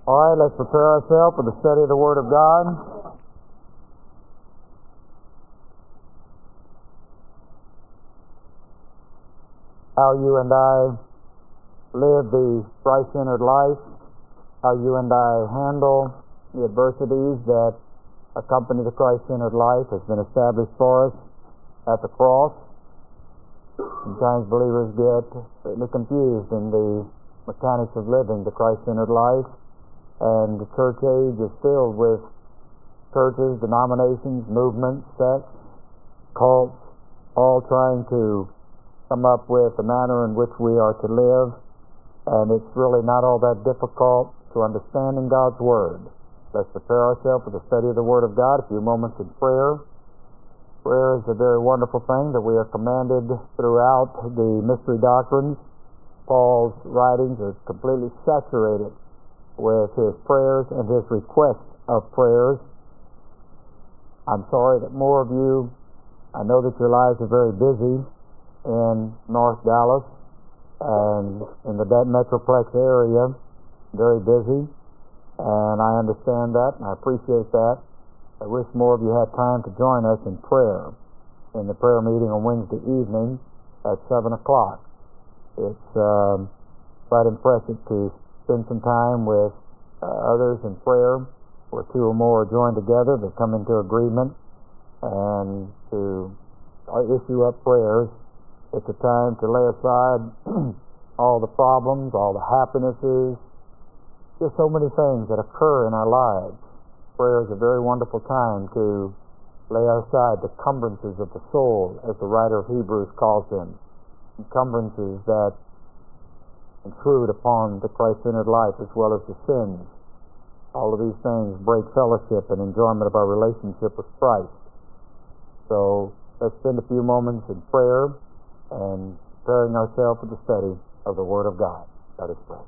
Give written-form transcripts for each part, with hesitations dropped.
All right, let's prepare ourselves for the study of the Word of God. How you and I live the Christ-centered life, how you and I handle the adversities that accompany the Christ-centered life has been established for us at the cross. Sometimes believers get certainly confused in the mechanics of living the Christ-centered life, and the church age is filled with churches, denominations, movements, sects, cults, all trying to come up with the manner in which we are to live, and it's really not all that difficult to understanding God's Word. Let's prepare ourselves for the study of the Word of God. A few moments in prayer. Prayer is a very wonderful thing that we are commanded throughout the mystery doctrines. Paul's writings are completely saturated with his prayers and his requests of prayers. I'm sorry that more of you, I know that your lives are very busy in North Dallas and in the Metroplex area, very busy, and I understand that and I appreciate that. I wish more of you had time to join us in prayer in the prayer meeting on Wednesday evening at 7 o'clock. It's quite impressive to spend some time with others in prayer, where two or more are joined together, they come into agreement, and to issue up prayers. It's a time to lay aside all the problems, all the happinesses, just so many things that occur in our lives. Prayer is a very wonderful time to lay aside the encumbrances of the soul, as the writer of Hebrews calls them, encumbrances that intrude upon the Christ-centered life as well as the sins. All of these things break fellowship and enjoyment of our relationship with Christ. So let's spend a few moments in prayer and preparing ourselves for the study of the Word of God. Let us pray.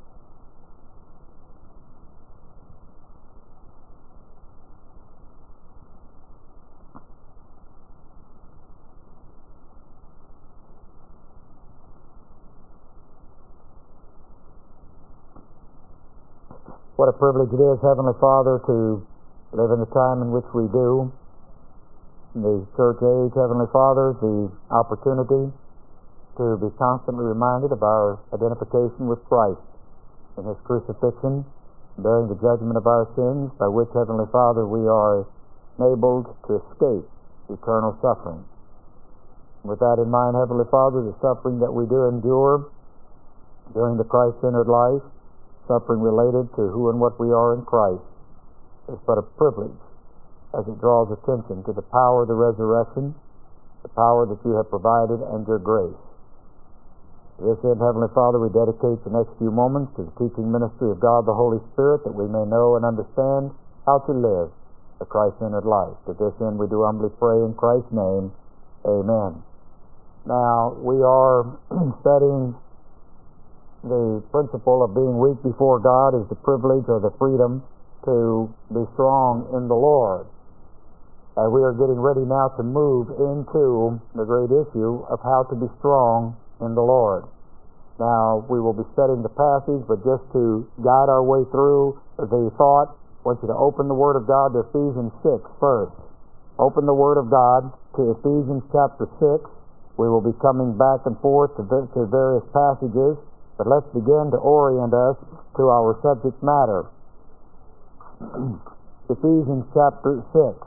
What a privilege it is, Heavenly Father, to live in the time in which we do. In the church age, Heavenly Father, the opportunity to be constantly reminded of our identification with Christ in His crucifixion, bearing the judgment of our sins, by which, Heavenly Father, we are enabled to escape eternal suffering. With that in mind, Heavenly Father, the suffering that we do endure during the Christ-centered life, suffering related to who and what we are in Christ, is but a privilege as it draws attention to the power of the resurrection, the power that you have provided, and your grace. To this end, Heavenly Father, we dedicate the next few moments to the teaching ministry of God the Holy Spirit, that we may know and understand how to live the Christ-centered life. To this end, we do humbly pray in Christ's name. Amen. Now, we are studying the principle of being weak before God is the privilege or the freedom to be strong in the Lord. We are getting ready now to move into the great issue of how to be strong in the Lord. Now, we will be studying the passage, but just to guide our way through the thought, I want you to open the Word of God to Ephesians 6 first. Open the Word of God to Ephesians chapter 6. We will be coming back and forth to various passages, but let's begin to orient us to our subject matter. Ephesians chapter 6.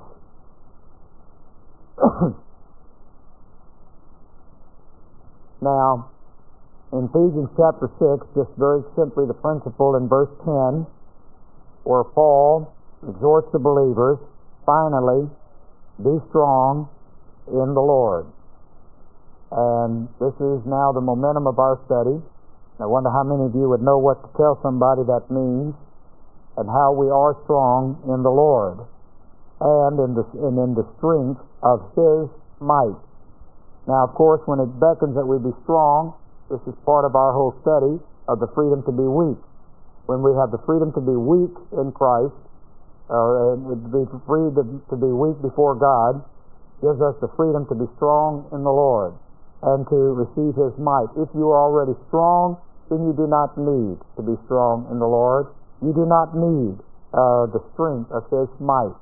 Now, in Ephesians chapter 6, just very simply the principle in verse 10, where Paul exhorts the believers, finally, be strong in the Lord. And this is now the momentum of our study. I wonder how many of you would know what to tell somebody that means, and how we are strong in the Lord and in the strength of His might. Now, of course, when it beckons that we be strong, this is part of our whole study of the freedom to be weak. When we have the freedom to be weak in Christ, or to be free to be weak before God, gives us the freedom to be strong in the Lord and to receive His might. If you are already strong, then you do not need to be strong in the Lord. You do not need the strength of His might.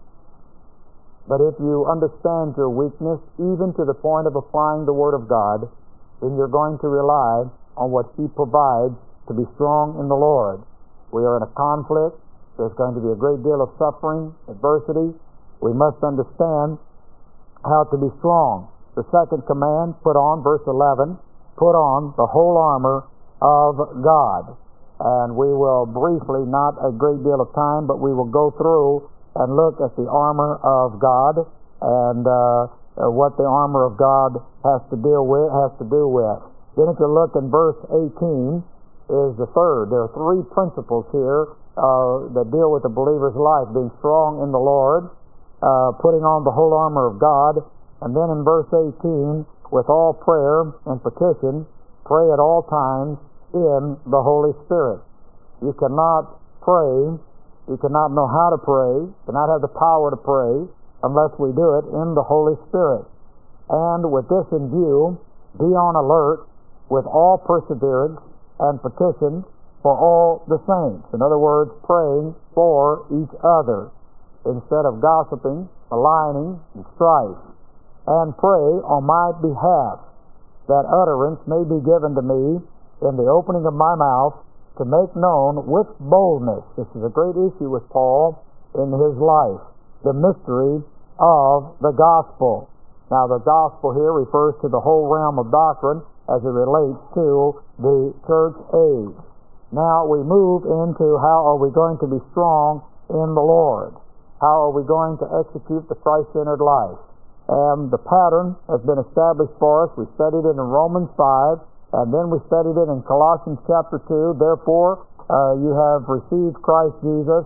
But if you understand your weakness, even to the point of applying the Word of God, then you're going to rely on what He provides to be strong in the Lord. We are in a conflict. There's going to be a great deal of suffering, adversity. We must understand how to be strong. The second command, put on, verse 11, put on the whole armor of God. And we will briefly, not a great deal of time, but we will go through and look at the armor of God and what the armor of God has to do with. Then if you look in verse 18 is the third. There are three principles here that deal with the believer's life: being strong in the Lord, putting on the whole armor of God, and then in verse 18, with all prayer and petition, pray at all times in the Holy Spirit. You cannot pray, you cannot know how to pray, cannot have the power to pray unless we do it in the Holy Spirit. And with this in view, be on alert with all perseverance and petition for all the saints. In other words, praying for each other instead of gossiping, maligning, and strife. And pray on my behalf, that utterance may be given to me in the opening of my mouth, to make known with boldness. This is a great issue with Paul in his life, the mystery of the gospel. Now, the gospel here refers to the whole realm of doctrine as it relates to the church age. Now we move into how are we going to be strong in the Lord? How are we going to execute the Christ-centered life? And the pattern has been established for us. We studied it in Romans 5, and then we studied it in Colossians chapter 2. Therefore, you have received Christ Jesus,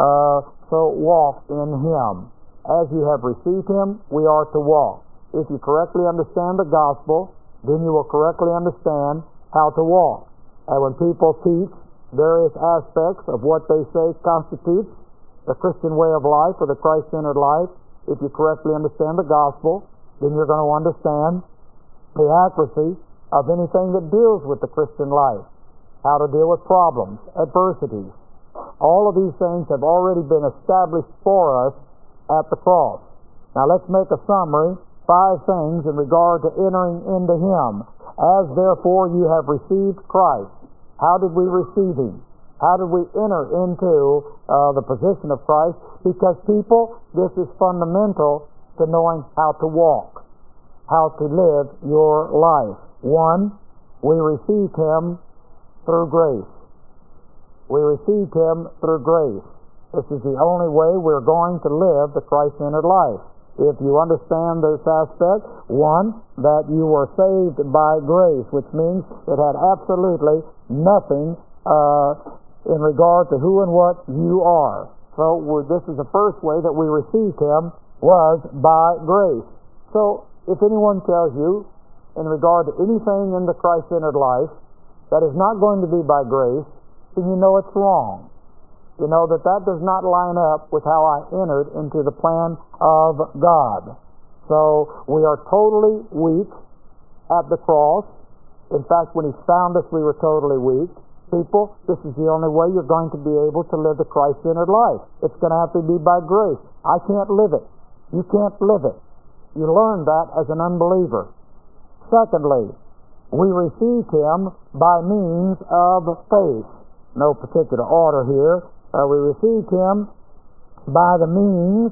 so walk in Him. As you have received Him, we are to walk. If you correctly understand the gospel, then you will correctly understand how to walk. And when people teach various aspects of what they say constitutes the Christian way of life or the Christ-centered life, if you correctly understand the gospel, then you're going to understand the accuracy of anything that deals with the Christian life, how to deal with problems, adversities. All of these things have already been established for us at the cross. Now let's make a summary. 5 things in regard to entering into Him. As therefore you have received Christ. How did we receive Him? How did we enter into the position of Christ? Because people, this is fundamental to knowing how to walk, how to live your life. 1, we received Him through grace. We received Him through grace. This is the only way we're going to live the Christ-centered life. If you understand this aspect, 1, that you were saved by grace, which means it had absolutely nothing in regard to who and what you are. So this is the first way that we received Him, was by grace. So if anyone tells you in regard to anything in the Christ-centered life that is not going to be by grace, then you know it's wrong. You know that does not line up with how I entered into the plan of God. So we are totally weak at the cross. In fact, when He found us, we were totally weak. People, this is the only way you're going to be able to live the Christ-centered life. It's going to have to be by grace. I can't live it. You can't live it. You learn that as an unbeliever. Secondly, we received Him by means of faith. No particular order here. We received Him by the means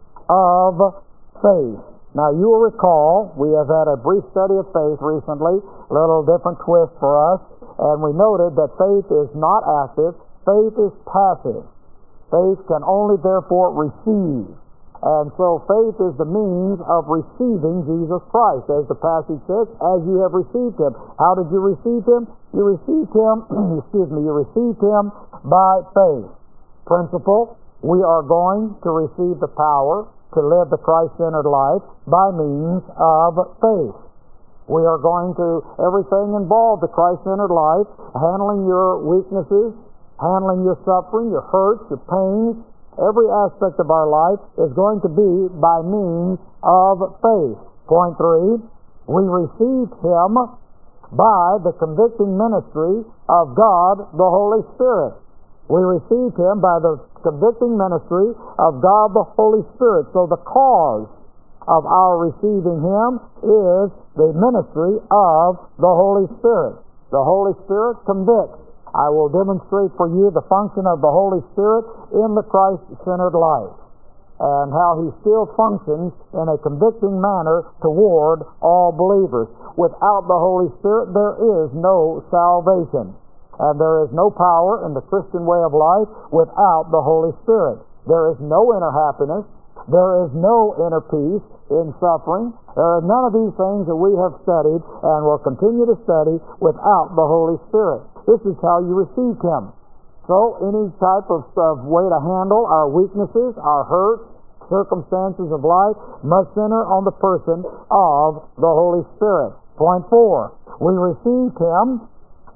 of faith. Now you will recall, we have had a brief study of faith recently, a little different twist for us, and we noted that faith is not active, faith is passive. Faith can only therefore receive. And so faith is the means of receiving Jesus Christ, as the passage says, as you have received Him. How did you receive Him? You received Him, you received Him by faith. Principle, we are going to receive the power to live the Christ-centered life by means of faith. We are going to, everything involved the Christ-centered life, handling your weaknesses, handling your suffering, your hurts, your pains, every aspect of our life is going to be by means of faith. Point 3, we received Him by the convicting ministry of God, the Holy Spirit. We received Him by the convicting ministry of God the Holy Spirit. So the cause of our receiving Him is the ministry of the Holy Spirit. The Holy Spirit convicts. I will demonstrate for you the function of the Holy Spirit in the Christ-centered life, and how He still functions in a convicting manner toward all believers. Without the Holy Spirit, there is no salvation, and there is no power in the Christian way of life without the Holy Spirit. There is no inner happiness. There is no inner peace in suffering. There are none of these things that we have studied and will continue to study without the Holy Spirit. This is how you received Him. So any type of way to handle our weaknesses, our hurts, circumstances of life must center on the person of the Holy Spirit. Point 4, we received Him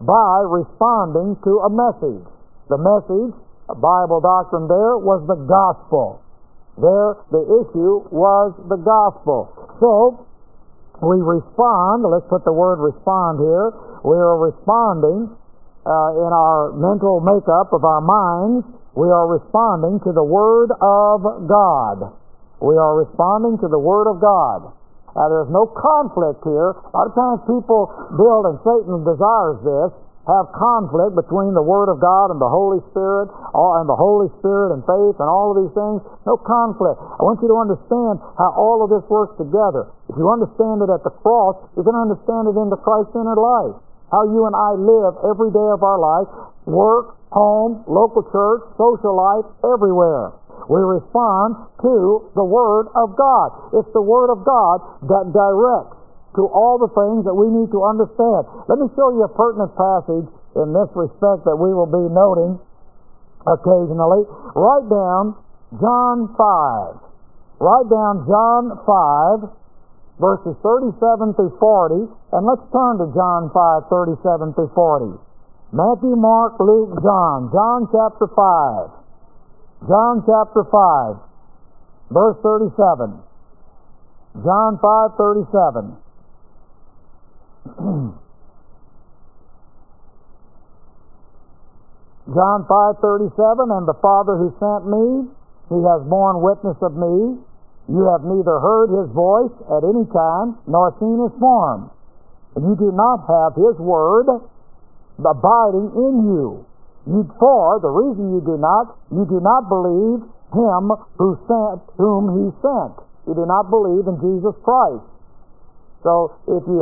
by responding to a message. The message, a Bible doctrine there, was the gospel. There, the issue was the gospel. So, we respond, let's put the word respond here. We are responding in our mental makeup of our minds. We are responding to the Word of God. We are responding to the Word of God. Now, there's no conflict here. A lot of times people build, and Satan desires this, have conflict between the Word of God and the Holy Spirit, and the Holy Spirit and faith and all of these things. No conflict. I want you to understand how all of this works together. If you understand it at the cross, you're going to understand it in the Christ-centered life. How you and I live every day of our life, work, home, local church, social life, everywhere. We respond to the Word of God. It's the Word of God that directs to all the things that we need to understand. Let me show you a pertinent passage in this respect that we will be noting occasionally. Write down John 5. Write down John 5, verses 37 through 40, and let's turn to John 5, 37 through 40. Matthew, Mark, Luke, John. John chapter 5. John chapter 5, verse 37. John 5, 37. John 5:37, and the Father who sent me, He has borne witness of me. You have neither heard His voice at any time, nor seen His form. And you do not have His word abiding in you. For the reason you do not believe Him whom He sent. You do not believe in Jesus Christ. So if you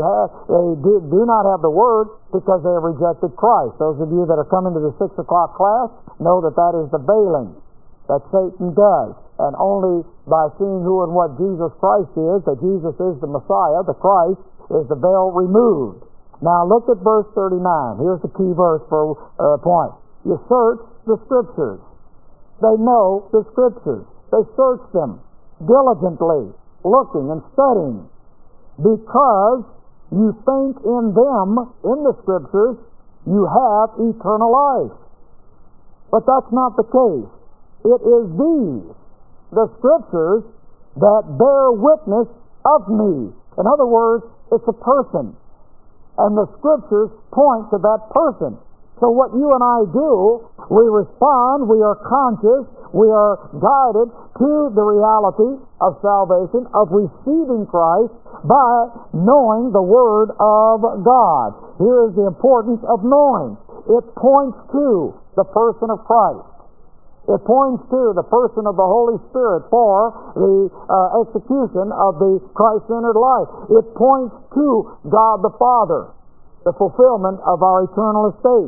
do not have the Word because they have rejected Christ. Those of you that are coming to the 6 o'clock class know that that is the veiling that Satan does. And only by seeing who and what Jesus Christ is, that Jesus is the Messiah, the Christ, is the veil removed. Now look at verse 39. Here's the key verse for a point. You search the Scriptures. They know the Scriptures. They search them diligently, looking and studying, because you think in them, in the Scriptures, you have eternal life. But that's not the case. It is these, the Scriptures, that bear witness of me. In other words, it's a person. And the Scriptures point to that person. So what you and I do, we respond, we are conscious, we are guided to the reality of salvation, of receiving Christ, by knowing the Word of God. Here is the importance of knowing. It points to the person of Christ. It points to the person of the Holy Spirit for the execution of the Christ-centered life. It points to God the Father, the fulfillment of our eternal estate.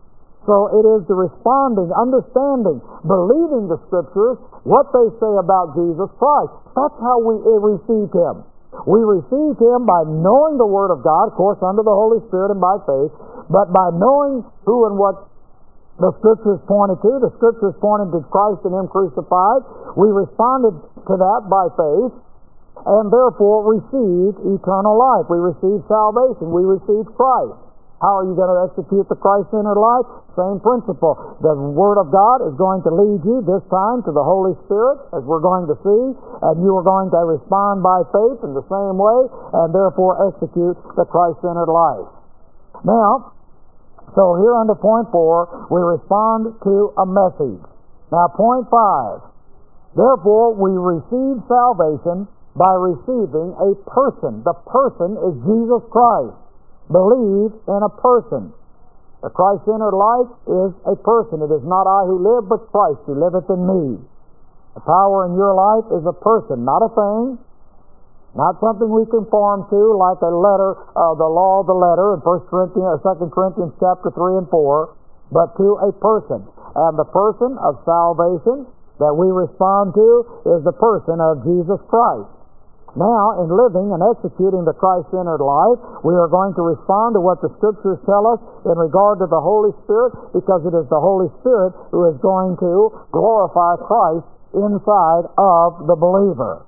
So it is the responding, understanding, believing the Scriptures, what they say about Jesus Christ. That's how we received Him. We received Him by knowing the Word of God, of course, under the Holy Spirit and by faith, but by knowing who and what the Scriptures pointed to. The Scriptures pointed to Christ and Him crucified. We responded to that by faith, and therefore received eternal life. We received salvation. We received Christ. How are you going to execute the Christ-centered life? Same principle. The Word of God is going to lead you this time to the Holy Spirit, as we're going to see, and you are going to respond by faith in the same way, and therefore execute the Christ-centered life. Now, So here under point 4, we respond to a message. Now point 5, therefore we receive salvation by receiving a person. The person is Jesus Christ. Believe in a person. The Christ-centered life is a person. It is not I who live, but Christ who liveth in me. The power in your life is a person, not a thing, not something we conform to like a letter, the law of the letter in 1 Corinthians or 2 Corinthians chapter 3 and 4, but to a person. And the person of salvation that we respond to is the person of Jesus Christ. Now, in living and executing the Christ-centered life, we are going to respond to what the Scriptures tell us in regard to the Holy Spirit, because it is the Holy Spirit who is going to glorify Christ inside of the believer.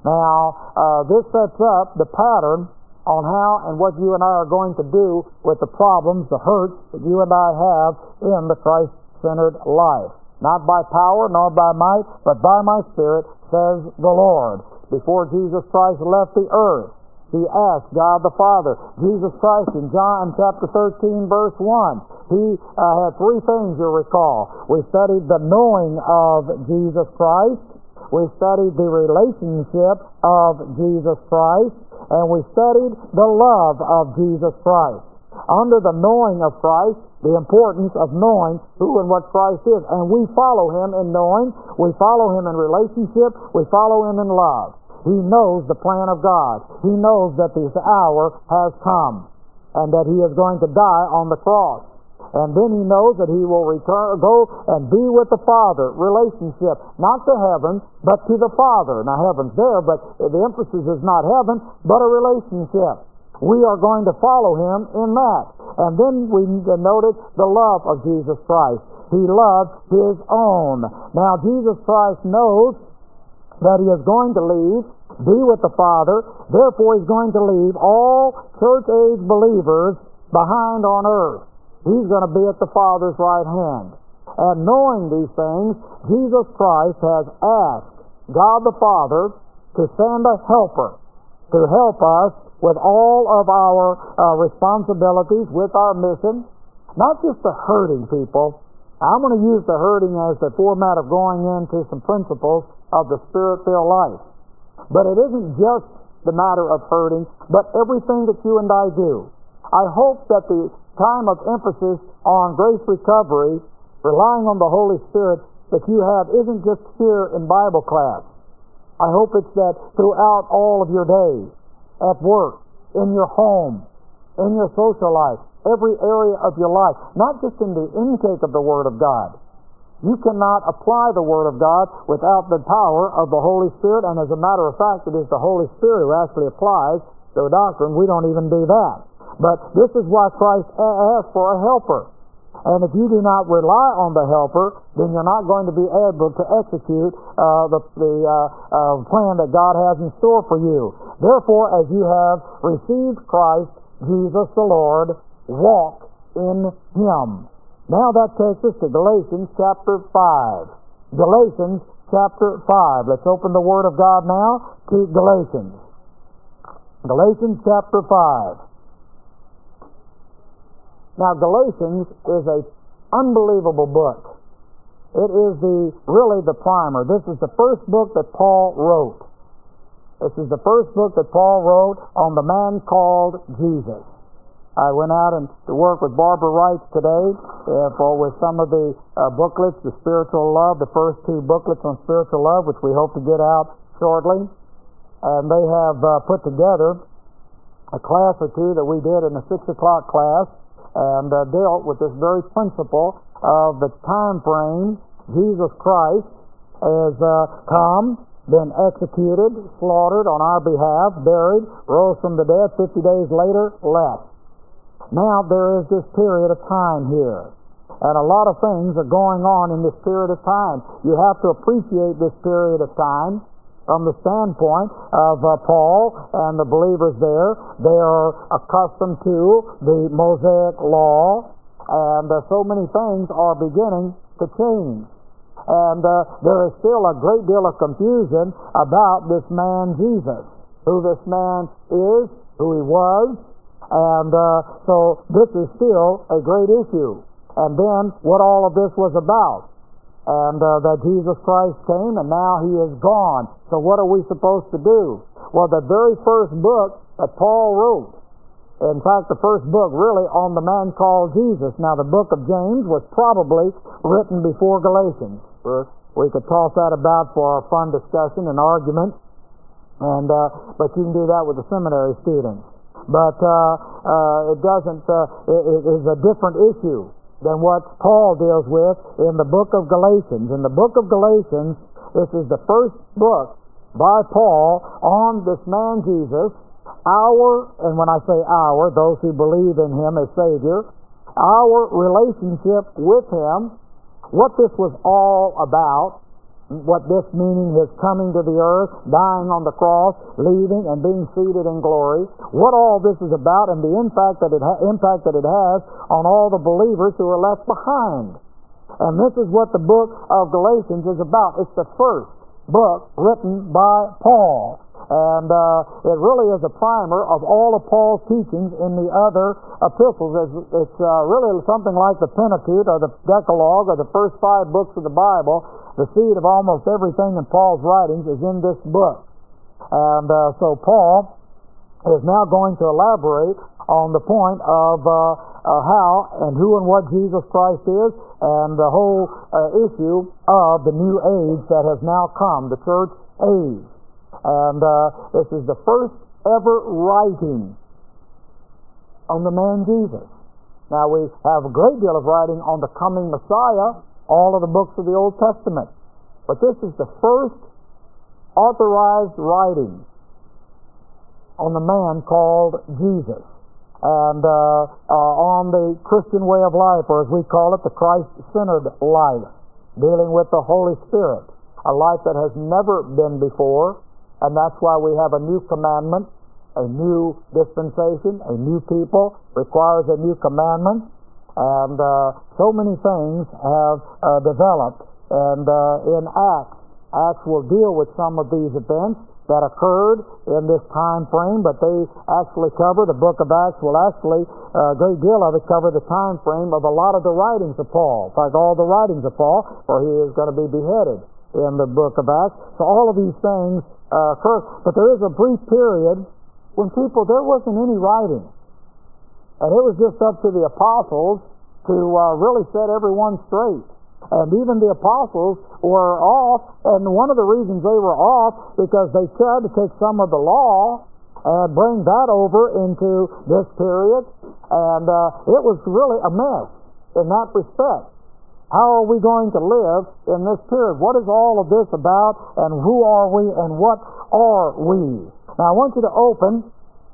Now, this sets up the pattern on how and what you and I are going to do with the problems, the hurts that you and I have in the Christ-centered life. Not by power nor by might, but by my Spirit, says the Lord. Before Jesus Christ left the earth, He asked God the Father. Jesus Christ in John chapter 13 verse 1, He had three things you'll recall. We studied the knowing of Jesus Christ, we studied the relationship of Jesus Christ, and we studied the love of Jesus Christ. Under the knowing of Christ, the importance of knowing who and what Christ is. And we follow Him in knowing, we follow Him in relationship, we follow Him in love. He knows the plan of God. He knows that this hour has come and that He is going to die on the cross. And then He knows that He will return, go and be with the Father, relationship, not to heaven, but to the Father. Now heaven's there, but the emphasis is not heaven, but a relationship. We are going to follow Him in that. And then we noted the love of Jesus Christ. He loved His own. Now Jesus Christ knows that He is going to leave, be with the Father, therefore He's going to leave all church-age believers behind on earth. He's going to be at the Father's right hand. And knowing these things, Jesus Christ has asked God the Father to send a helper to help us with all of our responsibilities, with our mission, not just the hurting people. I'm going to use the hurting as the format of going into some principles of the Spirit-filled life. But it isn't just the matter of hurting, but everything that you and I do. I hope that the time of emphasis on grace recovery, relying on the Holy Spirit that you have, isn't just here in Bible class. I hope it's that throughout all of your days, at work, in your home, in your social life, every area of your life, not just in the intake of the Word of God. You cannot apply the Word of God without the power of the Holy Spirit, and as a matter of fact, it is the Holy Spirit who actually applies the doctrine. We don't even do that. But this is why Christ asked for a helper. And if you do not rely on the helper, then you're not going to be able to execute the plan that God has in store for you. Therefore, as you have received Christ, Jesus the Lord, walk in Him. Now that takes us to Galatians chapter 5. Galatians chapter 5. Let's open the Word of God now to Galatians. Galatians chapter 5. Now, Galatians is an unbelievable book. It is really the primer. This is the first book that Paul wrote. This is the first book that Paul wrote on the man called Jesus. I went out and to work with Barbara Wright today with some of the booklets, the Spiritual Love, the first two booklets on spiritual love, which we hope to get out shortly. And they have put together a class or two that we did in the 6 o'clock class, and dealt with this very principle of the time frame. Jesus Christ has come, been executed, slaughtered on our behalf, buried, rose from the dead, 50 days later, left. Now there is this period of time here, and a lot of things are going on in this period of time. You have to appreciate this period of time from the standpoint of Paul and the believers there. They are accustomed to the Mosaic law, and so many things are beginning to change. And there is still a great deal of confusion about this man Jesus, who this man is, who he was, And so this is still a great issue. And then what all of this was about. And that Jesus Christ came and now he is gone. So what are we supposed to do? Well, the very first book that Paul wrote, in fact, the first book really on the man called Jesus. Now, the book of James was probably written before Galatians. We could toss that about for a fun discussion and argument. And but you can do that with the seminary students. But it doesn't. It is a different issue than what Paul deals with in the book of Galatians. In the book of Galatians, this is the first book by Paul on this man Jesus, and when I say our, those who believe in him as Savior, our relationship with him, what this was all about, what this meaning, his coming to the earth, dying on the cross, leaving and being seated in glory, what all this is about, and the impact that it has on all the believers who are left behind. And this is what the book of Galatians is about. It's the first book written by Paul. And it really is a primer of all of Paul's teachings in the other epistles. It's really something like the Pentateuch or the Decalogue or the first 5 books of the Bible. The seed of almost everything in Paul's writings is in this book. And so Paul is now going to elaborate on the point of how and who and what Jesus Christ is, and the whole issue of the new age that has now come, the church age. And this is the first ever writing on the man Jesus. Now, we have a great deal of writing on the coming Messiah, all of the books of the Old Testament. But this is the first authorized writing on the man called Jesus. And on the Christian way of life, or as we call it, the Christ-centered life, dealing with the Holy Spirit, a life that has never been before. And that's why we have a new commandment, a new dispensation, a new people, requires a new commandment. And so many things have developed. And in Acts will deal with some of these events that occurred in this time frame, but they actually cover, the book of Acts will actually, a great deal of it cover the time frame of a lot of the writings of Paul. In fact, all the writings of Paul, for he is going to be beheaded in the book of Acts. So all of these things occur. But there is a brief period when there wasn't any writing. And it was just up to the apostles to really set everyone straight. And even the apostles were off, and one of the reasons they were off, because they tried to take some of the law and bring that over into this period. And it was really a mess in that respect. How are we going to live in this period? What is all of this about, and who are we, and what are we? Now, I want you to open,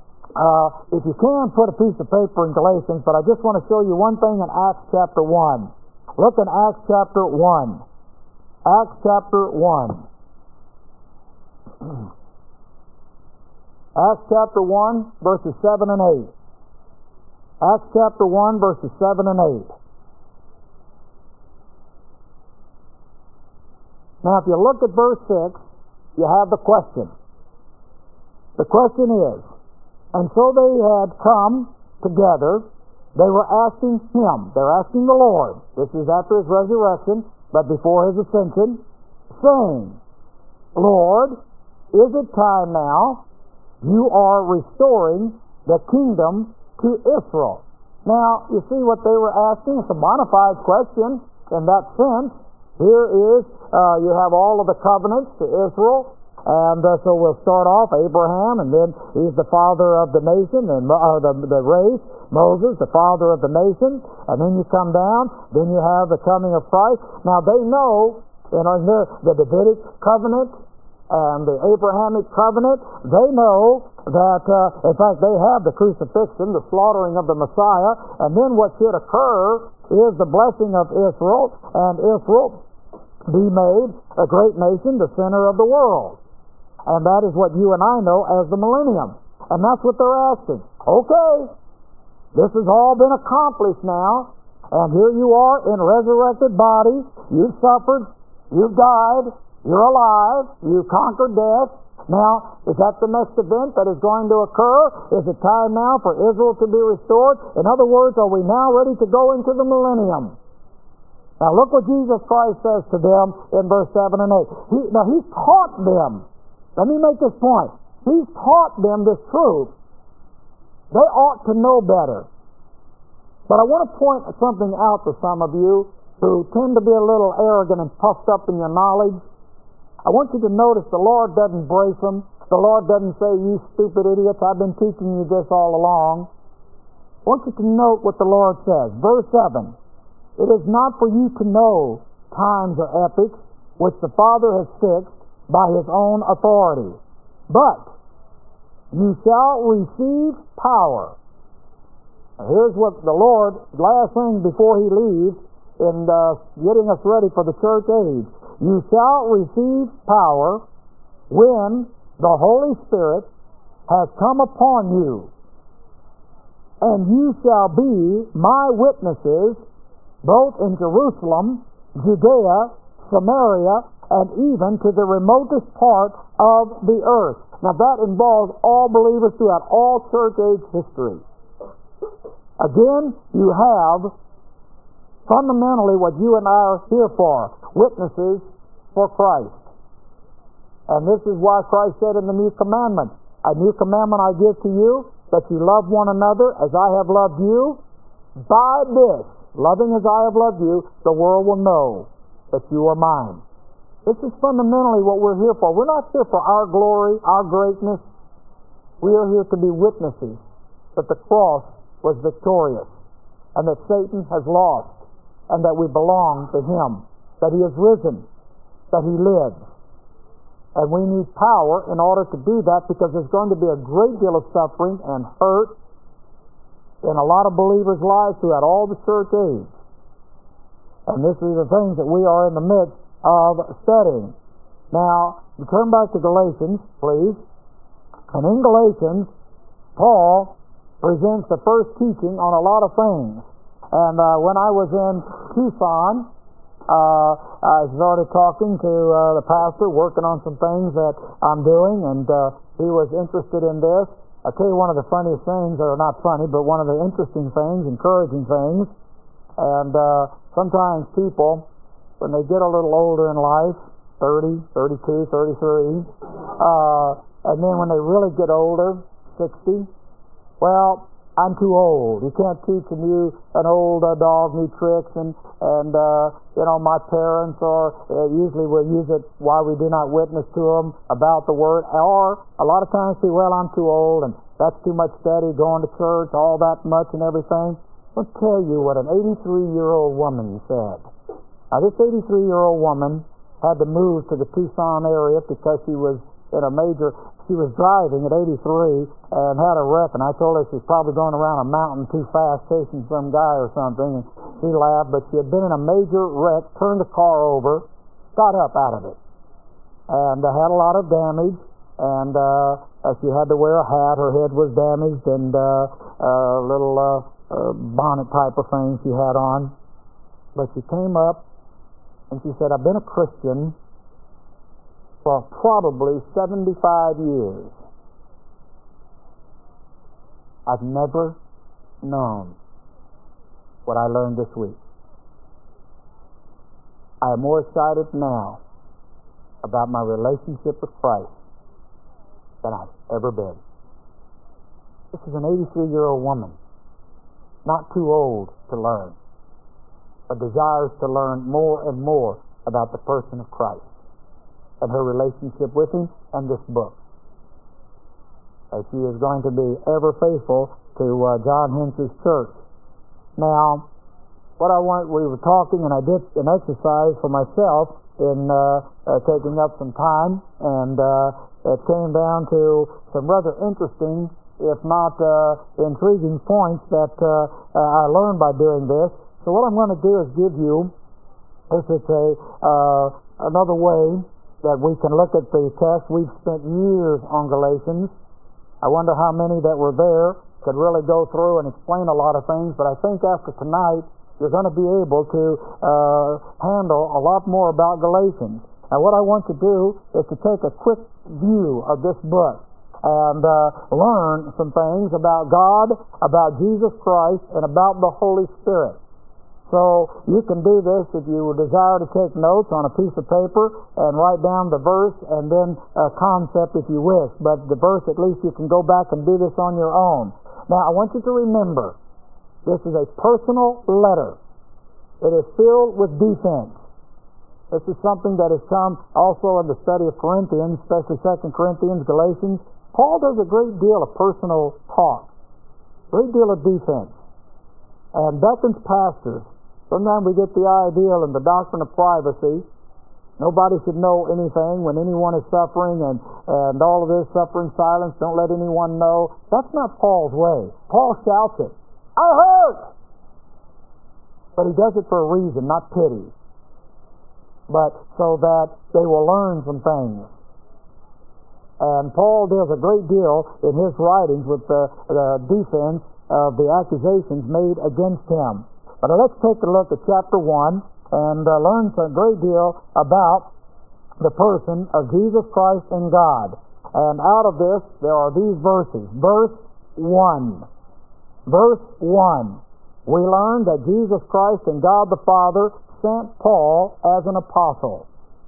if you can, put a piece of paper in Galatians, but I just want to show you one thing in Acts chapter 1. Look in Acts chapter 1. Acts chapter 1. Acts chapter 1, verses 7 and 8. Acts chapter 1, verses 7 and 8. Now, if you look at verse 6, you have the question. The question is, and so they had come together, they were asking him, they're asking the Lord, this is after his resurrection, but before his ascension, saying, Lord, is it time now? You are restoring the kingdom to Israel. Now, you see what they were asking? It's a bona fide question in that sense. Here is, you have all of the covenants to Israel, and so we'll start off Abraham, and then he's the father of the nation, and the race, Moses, the father of the nation, and then you come down, then you have the coming of Christ. Now they know, the Davidic covenant and the Abrahamic covenant, they know that, in fact, they have the crucifixion, the slaughtering of the Messiah, and then what should occur is the blessing of Israel, and Israel be made a great nation, the center of the world. And that is what you and I know as the millennium. And that's what they're asking. Okay, this has all been accomplished now, and here you are in resurrected bodies. You've suffered, you've died, You're alive. You conquered death. Now, is that the next event that is going to occur? Is it time now for Israel to be restored? In other words, are we now ready to go into the millennium? Now look what Jesus Christ says to them in verse 7 and 8. He taught them. Let me make this point. He's taught them this truth. They ought to know better. But I want to point something out to some of you who tend to be a little arrogant and puffed up in your knowledge. I want you to notice the Lord doesn't brace them. The Lord doesn't say, you stupid idiots, I've been teaching you this all along. I want you to note what the Lord says. Verse 7. It is not for you to know times or epochs which the Father has fixed by His own authority. But you shall receive power. Now here's what the Lord, last thing before He leaves, in getting us ready for the church age. You shall receive power when the Holy Spirit has come upon you, and you shall be my witnesses both in Jerusalem, Judea, Samaria, and even to the remotest part of the earth. Now that involves all believers throughout all church age history. Again, you have fundamentally what you and I are here for, witnesses for Christ. And this is why Christ said in the New Commandment, a new commandment I give to you, that you love one another as I have loved you. By this, loving as I have loved you, the world will know that you are mine. This is fundamentally what we're here for. We're not here for our glory, our greatness. We are here to be witnesses that the cross was victorious and that Satan has lost, and that we belong to Him, that He is risen, that He lives. And we need power in order to do that, because there's going to be a great deal of suffering and hurt in a lot of believers' lives throughout all the church age. And this is the things that we are in the midst of studying. Now, you turn back to Galatians, please. And in Galatians, Paul presents the first teaching on a lot of things. And when I was in Tucson, I started talking to the pastor, working on some things that I'm doing, and he was interested in this. I'll tell you one of the funniest things, or not funny, but one of the interesting things, encouraging things. And sometimes people, when they get a little older in life, 30, 32, 33, and then when they really get older, 60, well, I'm too old. You can't teach an old dog new tricks, and my parents usually will use it why we do not witness to them about the word, or a lot of times say, well, I'm too old, and that's too much study, going to church, all that much and everything. I'll tell you what an 83-year-old woman said. Now, this 83-year-old woman had to move to the Tucson area because she was she was driving at 83 and had a wreck, and I told her she was probably going around a mountain too fast chasing some guy or something, and she laughed, but she had been in a major wreck, turned the car over, got up out of it, and had a lot of damage, and she had to wear a hat, her head was damaged, and a little bonnet type of thing she had on. But she came up and she said, I've been a Christian for probably 75 years. I've never known what I learned this week. I am more excited now about my relationship with Christ than I've ever been. This is an 83-year-old woman, not too old to learn, but desires to learn more and more about the person of Christ and her relationship with Him and this book. She is going to be ever faithful to John Hence's church. Now, we were talking, and I did an exercise for myself in taking up some time, and it came down to some rather interesting, if not intriguing points that I learned by doing this. So what I'm going to do is give you, this is another way that we can look at the text. We've spent years on Galatians. I wonder how many that were there could really go through and explain a lot of things, but I think after tonight you're going to be able to handle a lot more about Galatians. Now what I want to do is to take a quick view of this book and learn some things about God, about Jesus Christ, and about the Holy Spirit. So you can do this if you desire to take notes on a piece of paper and write down the verse and then a concept if you wish. But the verse, at least you can go back and do this on your own. Now I want you to remember, this is a personal letter. It is filled with defense. This is something that has come also in the study of Corinthians, especially 2 Corinthians, Galatians. Paul does a great deal of personal talk, a great deal of defense, and beckons pastors. Sometimes we get the idea in the doctrine of privacy, nobody should know anything when anyone is suffering, and all of this suffering silence, don't let anyone know. That's not Paul's way. Paul shouts it, I hurt! But he does it for a reason, not pity, but so that they will learn some things. And Paul does a great deal in his writings with the defense of the accusations made against him. But let's take a look at chapter 1 and learn a great deal about the person of Jesus Christ and God. And out of this, there are these verses. Verse 1. Verse 1. We learn that Jesus Christ and God the Father sent Paul as an apostle.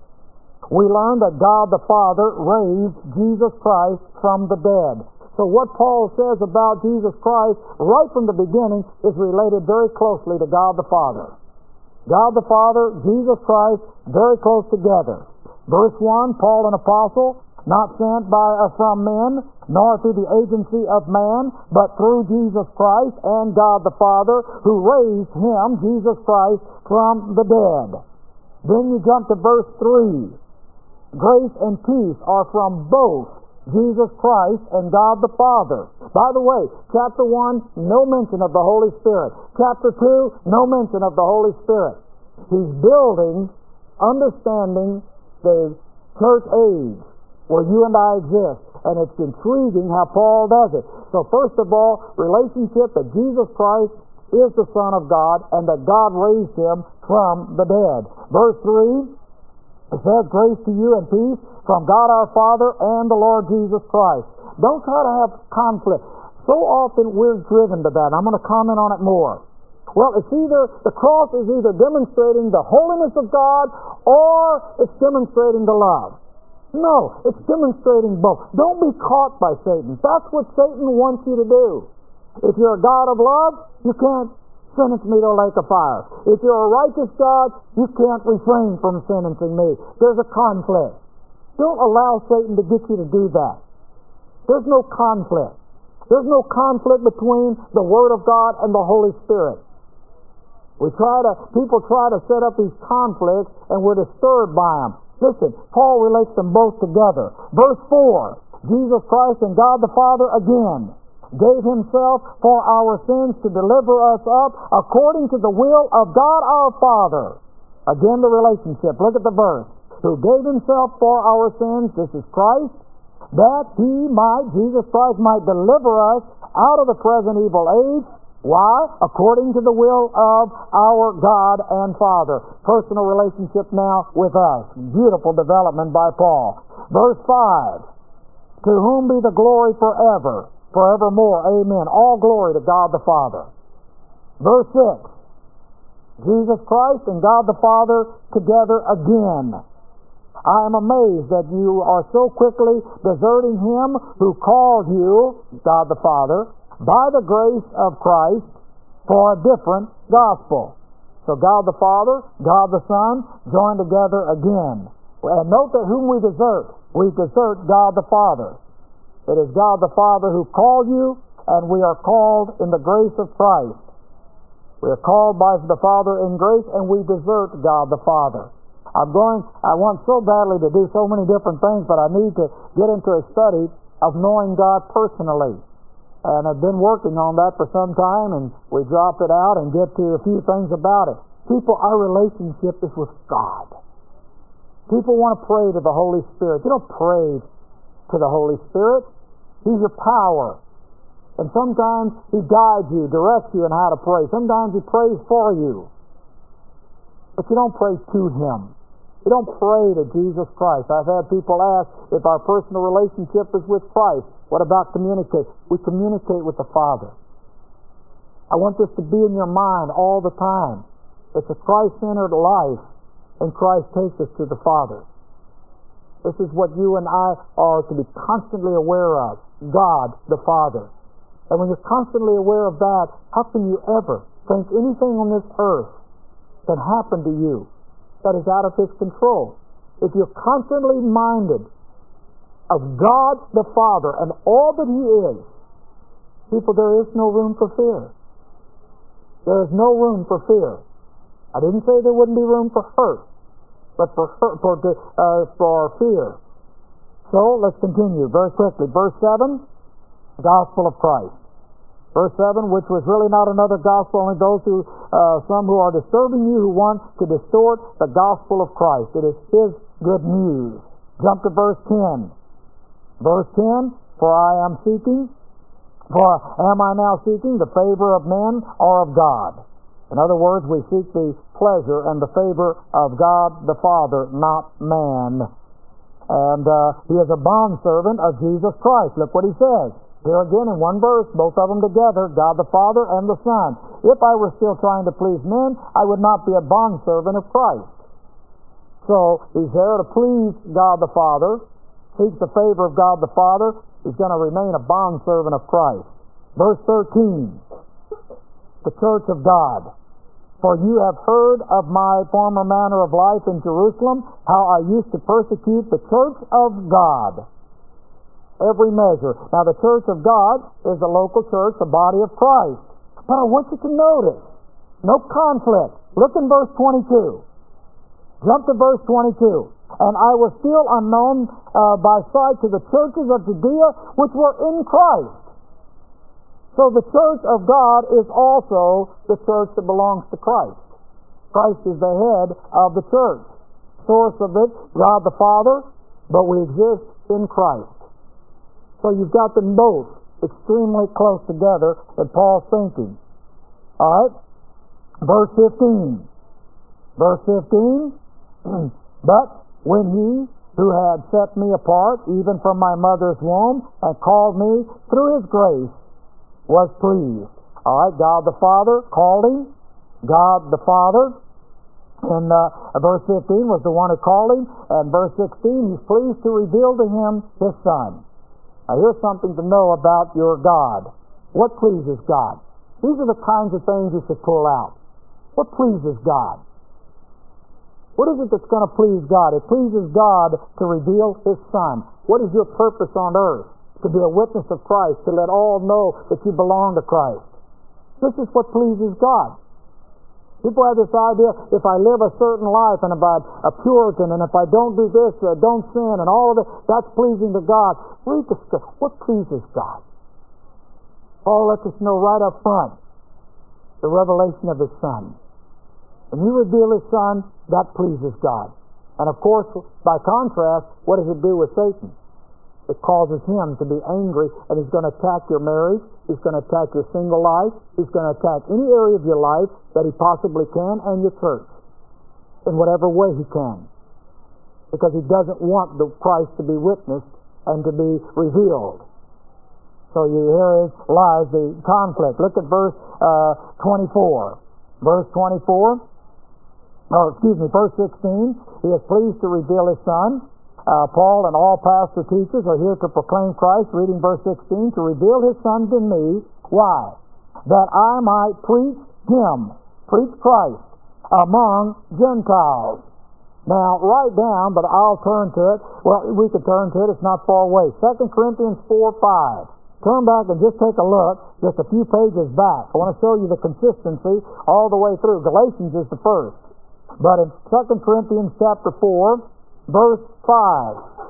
We learn that God the Father raised Jesus Christ from the dead. So what Paul says about Jesus Christ right from the beginning is related very closely to God the Father. God the Father, Jesus Christ, very close together. Verse 1, Paul an apostle, not sent from men, nor through the agency of man, but through Jesus Christ and God the Father, who raised him, Jesus Christ, from the dead. Then you jump to verse 3. Grace and peace are from both Jesus Christ and God the Father. By the way, chapter 1, no mention of the Holy Spirit. Chapter 2, no mention of the Holy Spirit. He's building, understanding the church age where you and I exist. And it's intriguing how Paul does it. So first of all, relationship that Jesus Christ is the Son of God and that God raised him from the dead. Verse 3, it says, grace to you and peace from God our Father and the Lord Jesus Christ. Don't try to have conflict. So often we're driven to that. I'm going to comment on it more. Well, it's either, the cross is either demonstrating the holiness of God or it's demonstrating the love. No, it's demonstrating both. Don't be caught by Satan. That's what Satan wants you to do. If you're a God of love, you can't sentence me to a lake of fire. If you're a righteous God, you can't refrain from sentencing me. There's a conflict. Don't allow Satan to get you to do that. There's no conflict. There's no conflict between the Word of God and the Holy Spirit. People try to set up these conflicts and we're disturbed by them. Listen, Paul relates them both together. Verse 4, Jesus Christ and God the Father again gave himself for our sins to deliver us up according to the will of God our Father. Again, the relationship. Look at the verse. Who gave himself for our sins, this is Christ, that Jesus Christ might deliver us out of the present evil age. Why? According to the will of our God and Father. Personal relationship now with us. Beautiful development by Paul. Verse 5. To whom be the glory forever, forevermore. Amen. All glory to God the Father. Verse 6. Jesus Christ and God the Father together again. I am amazed that you are so quickly deserting him who called you, God the Father, by the grace of Christ for a different gospel. So God the Father, God the Son, joined together again. And note that whom we desert. We desert God the Father. It is God the Father who called you, and we are called in the grace of Christ. We are called by the Father in grace, and we desert God the Father. I want so badly to do so many different things, but I need to get into a study of knowing God personally. And I've been working on that for some time, and we drop it out and get to a few things about it. People, our relationship is with God. People want to pray to the Holy Spirit. You don't pray to the Holy Spirit. He's your power. And sometimes He guides you, directs you in how to pray. Sometimes He prays for you. But you don't pray to Him. We don't pray to Jesus Christ. I've had people ask if our personal relationship is with Christ. What about communicate? We communicate with the Father. I want this to be in your mind all the time. It's a Christ-centered life, and Christ takes us to the Father. This is what you and I are to be constantly aware of. God the Father. And when you're constantly aware of that, how can you ever think anything on this earth can happen to you that is out of His control? If you're constantly minded of God the Father and all that He is, people, there is no room for fear. There is no room for fear. I didn't say there wouldn't be room for hurt, but for fear. So let's continue very quickly. Verse 7, gospel of Christ. Verse 7, which was really not another gospel, only those who, some who are disturbing you, who want to distort the gospel of Christ. It is His good news. Jump to verse 10. Verse 10, for am I now seeking the favor of men or of God? In other words, we seek the pleasure and the favor of God the Father, not man. And he is a bondservant of Jesus Christ. Look what he says. Here again in one verse, both of them together, God the Father and the Son. If I were still trying to please men, I would not be a bondservant of Christ. So he's there to please God the Father, seeks the favor of God the Father. He's going to remain a bondservant of Christ. Verse 13, the church of God. For you have heard of my former manner of life in Jerusalem, how I used to persecute the church of God. Every measure. Now the church of God is the local church, the body of Christ. But I want you to notice, no conflict. Look in verse 22. Jump to verse 22. And I was still unknown by sight to the churches of Judea which were in Christ. So the church of God is also the church that belongs to Christ. Christ is the head of the church. Source of it, God the Father, but we exist in Christ. So you've got them both extremely close together in Paul's thinking. All right? Verse 15. Verse 15. But when He who had set me apart, even from my mother's womb, and called me through His grace, was pleased. All right, God the Father called him. God the Father in verse 15 was the one who called him, and verse 16, He's pleased to reveal to him His Son. Now here's something to know about your God. What pleases God? These are the kinds of things you should pull out. What pleases God? What is it that's going to please God? It pleases God to reveal His Son. What is your purpose on earth? To be a witness of Christ, to let all know that you belong to Christ. This is what pleases God. People have this idea, if I live a certain life and if I'm a Puritan and if I don't do this, don't sin and all of it, that's pleasing to God. Read the scripture. What pleases God? Paul lets us know right up front the revelation of His Son. When you reveal His Son, that pleases God. And of course, by contrast, what does it do with Satan? It causes him to be angry, and he's going to attack your marriage, he's going to attack your single life, he's going to attack any area of your life that he possibly can, and your church, in whatever way he can. Because he doesn't want the Christ to be witnessed and to be revealed. So here lies the conflict. Look at verse 24. Verse 24, verse 16, He is pleased to reveal His Son. Paul and all pastor teachers are here to proclaim Christ, reading verse 16, to reveal His Son to me. Why? That I might preach Him, preach Christ, among Gentiles. Now, write down, but I'll turn to it. Well, we could turn to it. It's not far away. 2 Corinthians 4:5. Turn back and just take a look, just a few pages back. I want to show you the consistency all the way through. Galatians is the first. But in 2 Corinthians chapter 4, verse 5.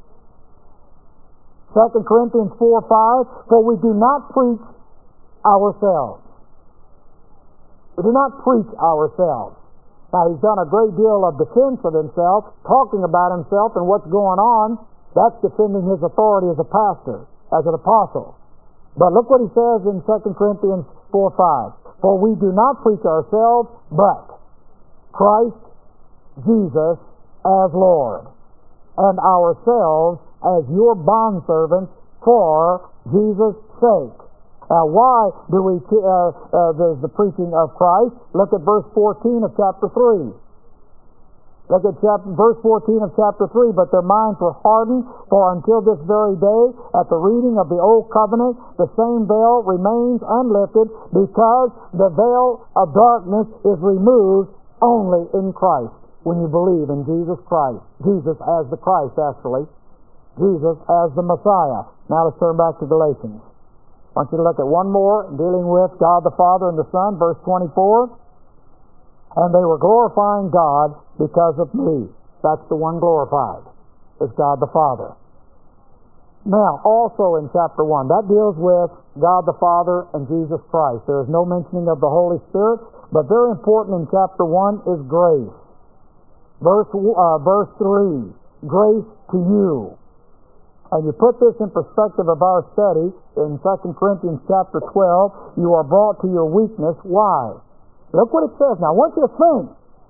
2 Corinthians 4:5, for we do not preach ourselves. We do not preach ourselves. Now, he's done a great deal of defense of himself, talking about himself and what's going on. That's defending his authority as a pastor, as an apostle. But look what he says in 2 Corinthians 4:5. For we do not preach ourselves, but Christ Jesus as Lord, and ourselves as your bondservants for Jesus' sake. Now, why do there's the preaching of Christ? Look at verse 14 of chapter 3. Look at verse 14 of chapter 3. But their minds were hardened, for until this very day, at the reading of the Old Covenant, the same veil remains unlifted, because the veil of darkness is removed only in Christ, when you believe in Jesus Christ. Jesus as the Christ, actually. Jesus as the Messiah. Now let's turn back to Galatians. I want you to look at one more, dealing with God the Father and the Son, verse 24. And they were glorifying God because of me. That's the one glorified. It's God the Father. Now, also in chapter 1, that deals with God the Father and Jesus Christ. There is no mentioning of the Holy Spirit, but very important in chapter 1 is grace. Verse 3, grace to you. And you put this in perspective of our study in 2 Corinthians chapter 12, you are brought to your weakness. Why? Look what it says. Now, I want you to think.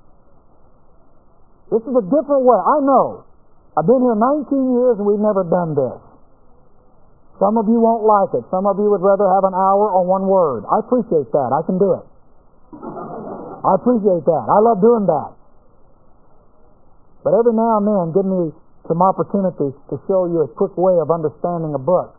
This is a different way. I know. I've been here 19 years and we've never done this. Some of you won't like it. Some of you would rather have an hour on one word. I appreciate that. I can do it. I appreciate that. I love doing that. But every now and then, give me some opportunities to show you a quick way of understanding a book.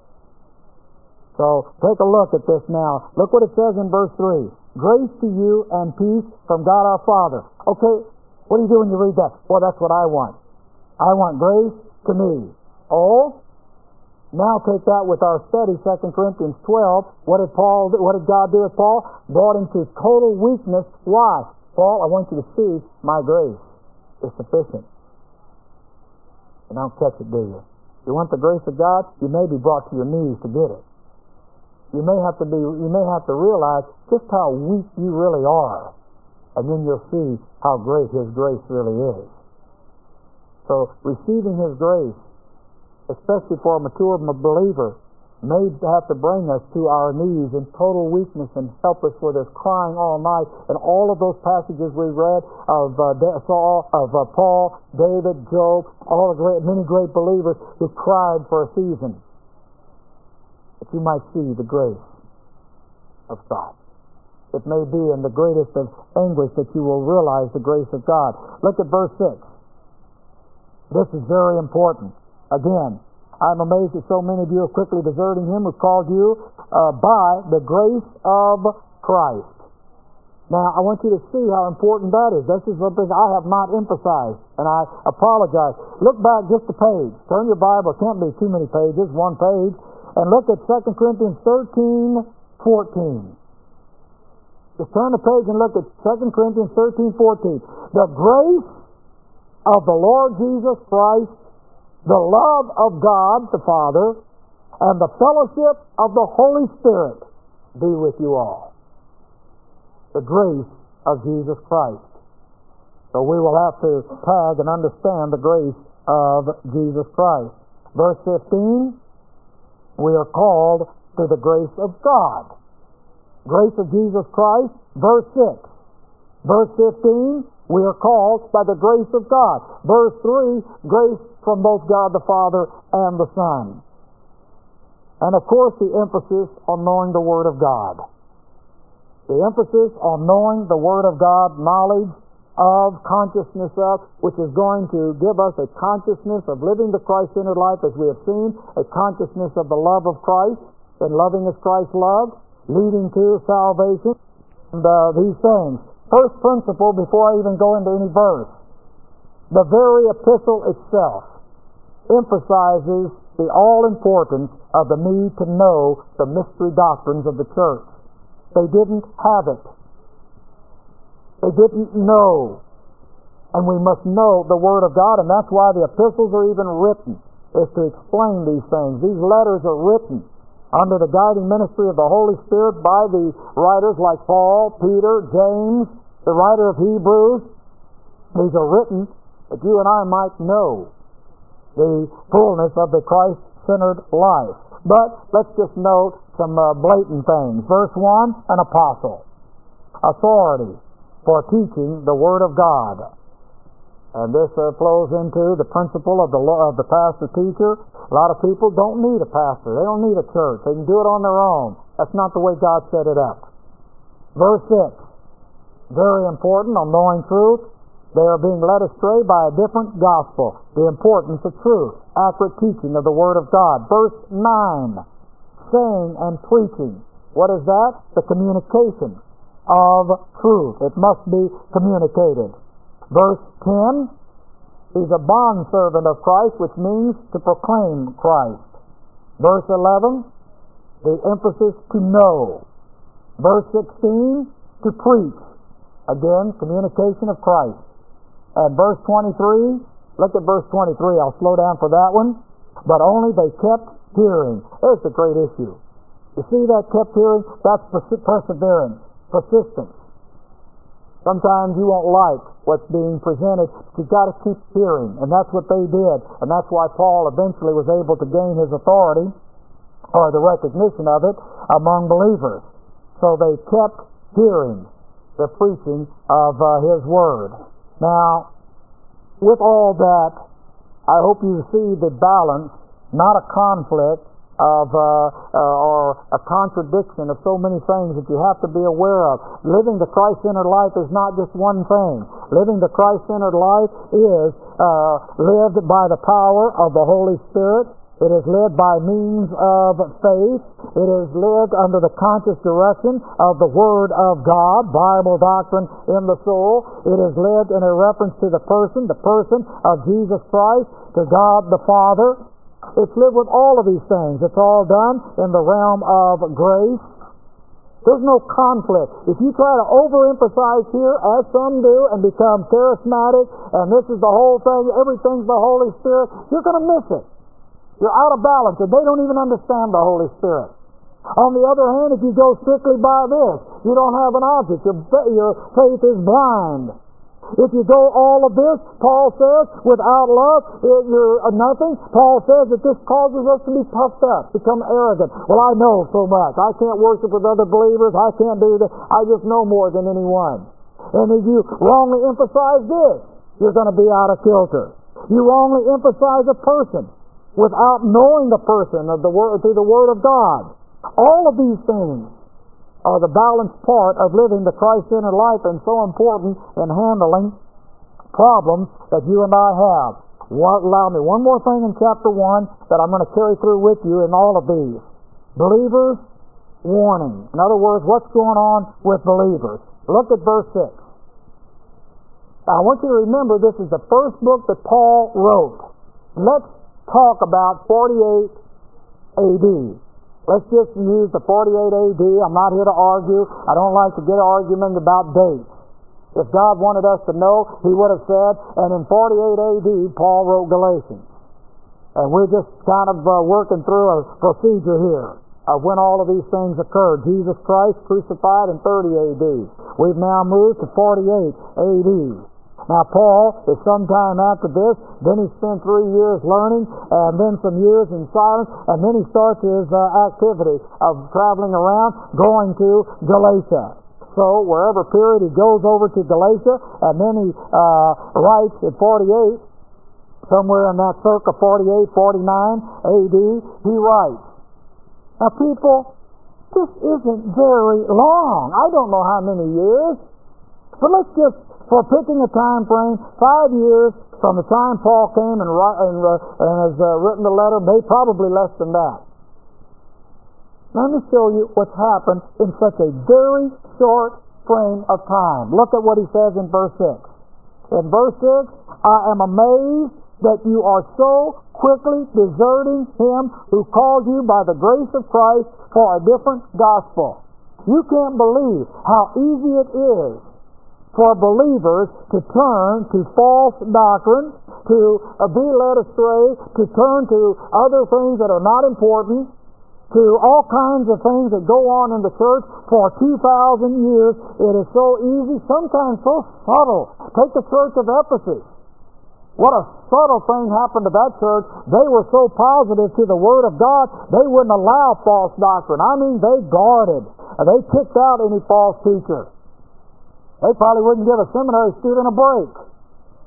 So, take a look at this now. Look what it says in verse 3. Grace to you and peace from God our Father. Okay, what do you do when you read that? Well, that's what I want. I want grace to me. Oh, now take that with our study, 2 Corinthians 12. What did God do with Paul? Brought him to total weakness. Why? Paul, I want you to see my grace is sufficient. You don't catch it, do you? You want the grace of God? You may be brought to your knees to get it. You may have to realize just how weak you really are, and then you'll see how great His grace really is. So, receiving His grace, especially for a mature believer, may have to bring us to our knees in total weakness and help us with us crying all night. And all of those passages we read of Paul, David, Job, many great believers who cried for a season, that you might see the grace of God. It may be in the greatest of anguish that you will realize the grace of God. Look at verse 6. This is very important. Again, I'm amazed that so many of you are quickly deserting Him who called you by the grace of Christ. Now, I want you to see how important that is. This is something I have not emphasized, and I apologize. Look back just a page. Turn your Bible. It can't be too many pages, one page. And look at 2 Corinthians 13:14. Just turn the page and look at 2 Corinthians 13:14. The grace of the Lord Jesus Christ, the love of God the Father, and the fellowship of the Holy Spirit be with you all. The grace of Jesus Christ. So we will have to tag and understand the grace of Jesus Christ. Verse 15, we are called to the grace of God. Grace of Jesus Christ, verse 6. Verse 15, we are called by the grace of God. Verse 3, grace from both God the Father and the Son. And of course the emphasis on knowing the Word of God. The emphasis on knowing the Word of God, knowledge of, consciousness of, which is going to give us a consciousness of living the Christ-centered life as we have seen, a consciousness of the love of Christ, and loving as Christ loved, leading to salvation, and these things. First principle, before I even go into any verse, the very epistle itself emphasizes the all-importance of the need to know the mystery doctrines of the church. They didn't have it. They didn't know. And we must know the Word of God, and that's why the epistles are even written, is to explain these things. These letters are written under the guiding ministry of the Holy Spirit by the writers like Paul, Peter, James, the writer of Hebrews. These are written that you and I might know the fullness of the Christ-centered life. But let's just note some blatant things. Verse 1, an apostle. Authority for teaching the Word of God. And this flows into the principle of the pastor-teacher. A lot of people don't need a pastor. They don't need a church. They can do it on their own. That's not the way God set it up. Verse 6, very important on knowing truth. They are being led astray by a different gospel. The importance of truth, accurate teaching of the Word of God. Verse 9, saying and preaching. What is that? The communication of truth. It must be communicated. Verse 10, he's a bondservant of Christ, which means to proclaim Christ. Verse 11, the emphasis to know. Verse 16, to preach. Again, communication of Christ. And verse 23, look at verse 23. I'll slow down for that one. But only they kept hearing. There's the great issue. You see that kept hearing? That's perseverance, persistence. Sometimes you won't like what's being presented, but you've got to keep hearing. And that's what they did. And that's why Paul eventually was able to gain his authority, or the recognition of it, among believers. So they kept hearing the preaching of his word. Now, with all that, I hope you see the balance, not a conflict of or a contradiction of so many things that you have to be aware of. Living the Christ-centered life is not just one thing. Living the Christ-centered life is lived by the power of the Holy Spirit. It is lived by means of faith. It is lived under the conscious direction of the Word of God, Bible doctrine in the soul. It is lived in a reference to the person of Jesus Christ, to God the Father. It's lived with all of these things. It's all done in the realm of grace. There's no conflict. If you try to overemphasize here, as some do, and become charismatic, and this is the whole thing, everything's the Holy Spirit, you're going to miss it. You're out of balance, and they don't even understand the Holy Spirit. On the other hand, if you go strictly by this, you don't have an object. Your faith is blind. If you go all of this, Paul says, without love, you're nothing. Paul says that this causes us to be puffed up, become arrogant. Well, I know so much. I can't worship with other believers. I can't do this. I just know more than anyone. And if you wrongly emphasize this, you're going to be out of kilter. You wrongly emphasize a person without knowing the person of the word through the Word of God. All of these things are the balanced part of living the Christ-centered life, and so important in handling problems that you and I have. Allow me one more thing in chapter 1 that I'm going to carry through with you in all of these. Believers' warning. In other words, what's going on with believers? Look at verse 6. Now, I want you to remember this is the first book that Paul wrote. Let's talk about 48 AD. Let's just use the 48 AD. I'm not here to argue. I don't like to get arguments about dates. If God wanted us to know, He would have said, and in 48 AD, Paul wrote Galatians. And we're just kind of working through a procedure here of when all of these things occurred. Jesus Christ crucified in 30 AD. We've now moved to 48 AD. Now, Paul is sometime after this, then he spent 3 years learning, and then some years in silence, and then he starts his activity of traveling around, going to Galatia. So, wherever period he goes over to Galatia, and then he writes at 48, somewhere in that circa 48, 49 AD, he writes. Now, people, this isn't very long. I don't know how many years, but let's just, for picking a time frame, 5 years from the time Paul came and has written the letter, maybe probably less than that. Let me show you what's happened in such a very short frame of time. Look at what he says in verse 6. In verse 6, I am amazed that you are so quickly deserting Him who called you by the grace of Christ for a different gospel. You can't believe how easy it is for believers to turn to false doctrine, to be led astray, to turn to other things that are not important, to all kinds of things that go on in the church for 2,000 years. It is so easy, sometimes so subtle. Take the church of Ephesus. What a subtle thing happened to that church. They were so positive to the Word of God, they wouldn't allow false doctrine. I mean, they guarded. They kicked out any false teacher. They probably wouldn't give a seminary student a break.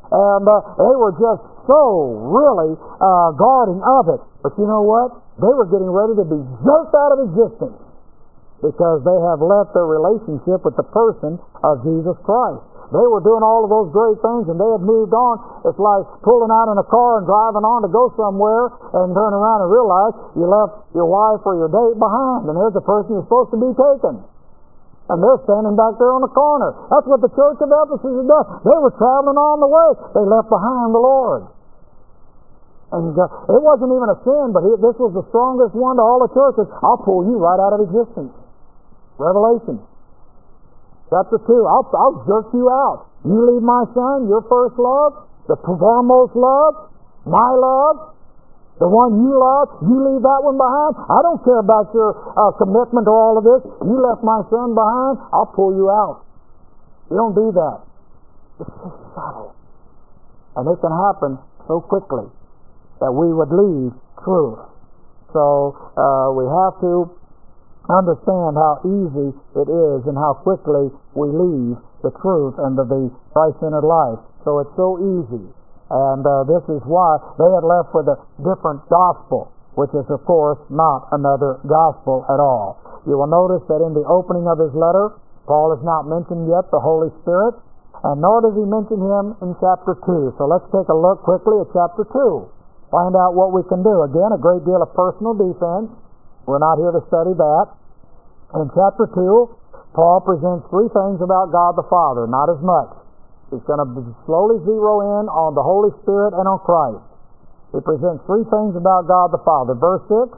And they were just so really guarding of it. But you know what? They were getting ready to be jerked out of existence because they have left their relationship with the person of Jesus Christ. They were doing all of those great things and they had moved on. It's like pulling out in a car and driving on to go somewhere and turn around and realize you left your wife or your date behind, and there's the person you're supposed to be taking. And they're standing back there on the corner. That's what the church of Ephesus had done. They were traveling on the way. They left behind the Lord. And it wasn't even a sin, but this was the strongest one to all the churches. I'll pull you right out of existence. Revelation. Chapter 2, I'll jerk you out. You leave my son, your first love, the foremost love, my love, the one you love, you leave that one behind. I don't care about your commitment to all of this. You left my son behind, I'll pull you out. You don't do that. It's so subtle. And it can happen so quickly that we would leave truth. So we have to understand how easy it is and how quickly we leave the truth and the Christ-centered life. So it's so easy. And this is why they had left with a different gospel, which is, of course, not another gospel at all. You will notice that in the opening of his letter, Paul has not mentioned yet the Holy Spirit, and nor does he mention him in chapter 2. So let's take a look quickly at chapter 2. Find out what we can do. Again, a great deal of personal defense. We're not here to study that. In chapter 2, Paul presents three things about God the Father, not as much. He's going to slowly zero in on the Holy Spirit and on Christ. He presents three things about God the Father. Verse 6,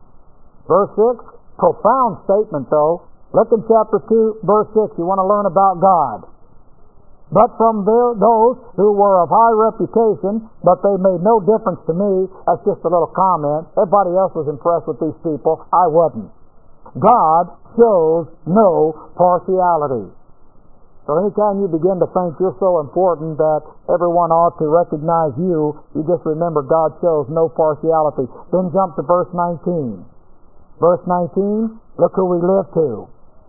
profound statement though. Look in chapter 2, verse 6. You want to learn about God. But from those who were of high reputation, but they made no difference to me. That's just a little comment. Everybody else was impressed with these people. I wasn't. God shows no partiality. So anytime you begin to think you're so important that everyone ought to recognize you, you just remember God shows no partiality. Then jump to verse 19. Verse 19, look who we live to.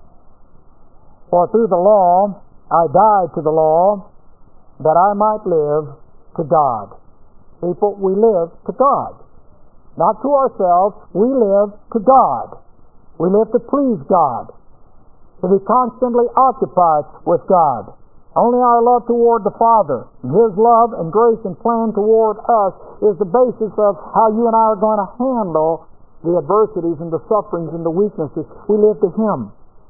For through the law I died to the law, that I might live to God. People, we live to God. Not to ourselves, we live to God. We live to please God, to be constantly occupied with God. Only our love toward the Father, and His love and grace and plan toward us is the basis of how you and I are going to handle the adversities and the sufferings and the weaknesses. We live to Him.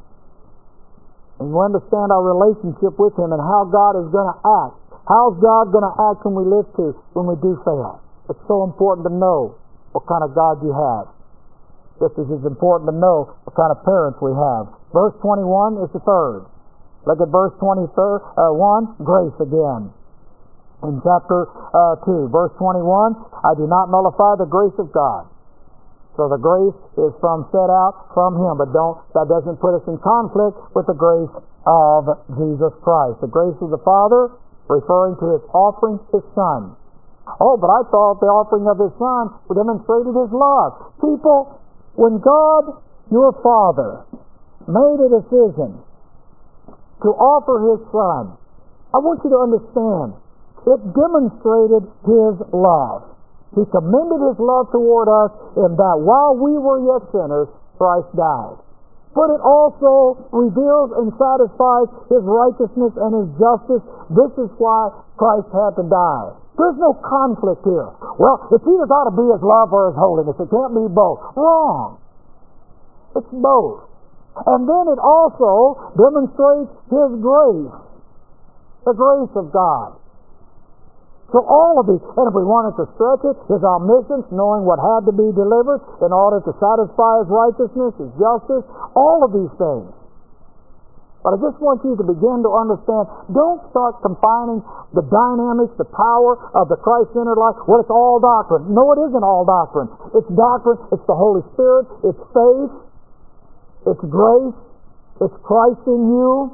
And we understand our relationship with Him and how God is going to act. How's God going to act when we do fail? It's so important to know what kind of God you have. Just as it's important to know what kind of parents we have. Verse 21 is the third. Look at verse 1, grace again. In chapter 2, verse 21, I do not nullify the grace of God. So the grace is set out from Him, but that doesn't put us in conflict with the grace of Jesus Christ. The grace of the Father, referring to His offering, His Son. Oh, but I thought the offering of His Son demonstrated His love. People, when God, your Father, made a decision to offer His Son, I want you to understand, it demonstrated His love. He commended His love toward us in that while we were yet sinners, Christ died. But it also reveals and satisfies His righteousness and His justice. This is why Christ had to die. There's no conflict here. Well, it's either got to be His love or His holiness. It can't be both. Wrong. It's both. And then it also demonstrates His grace. The grace of God. So all of these, and if we wanted to stretch it, His omniscience, knowing what had to be delivered in order to satisfy His righteousness, His justice, all of these things. But I just want you to begin to understand, don't start confining the dynamics, the power of the Christ-centered life. Well, it's all doctrine. No, it isn't all doctrine. It's doctrine, it's the Holy Spirit, it's faith, it's grace, it's Christ in you.